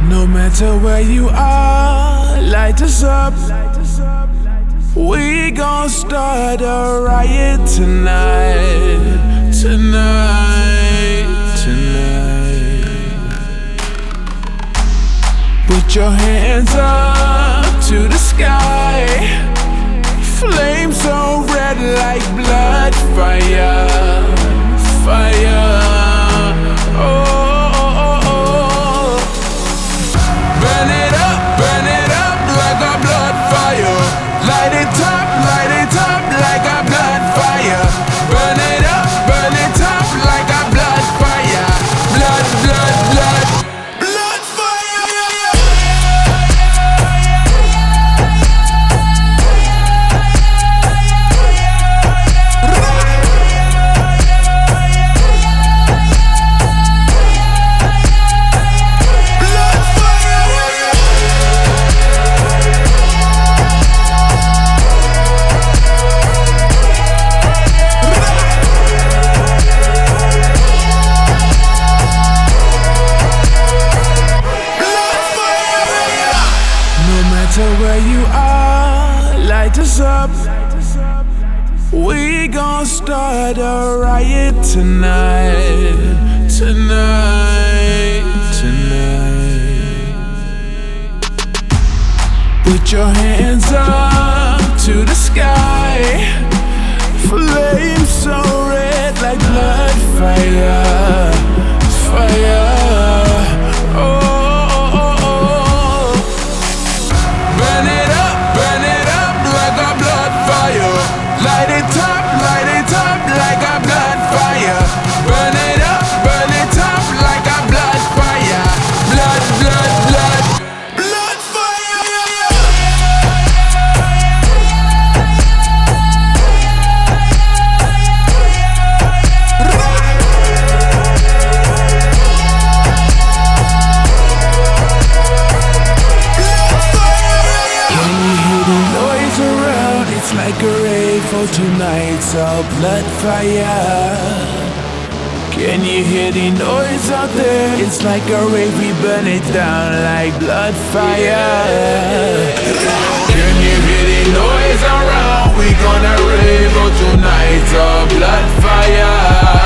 No matter where you are, light us up. We gon' start a riot tonight, tonight, tonight. Put your hands up to the sky. Flames so red like blood, fire, fire. Oh, burn it up like a blood fire. Light it up like a blood fire. Burn it up like a blood fire. Blood, blood, blood. Blood fire. Where you are, light us up. We gon' start a riot tonight, tonight, tonight. Put your hands up to the sky. Flames so red like blood, fire, fire. Oh. Light it up like a blood fire. Burn it up like a blood fire. Blood, blood, blood. Blood fire. Can you hear the noise around? It's like a rave for tonight's all blood fire. Can you hear the noise out there? It's like a rave, we burn it down like blood fire. Can you hear the noise around? We gonna rave for tonight's all blood fire.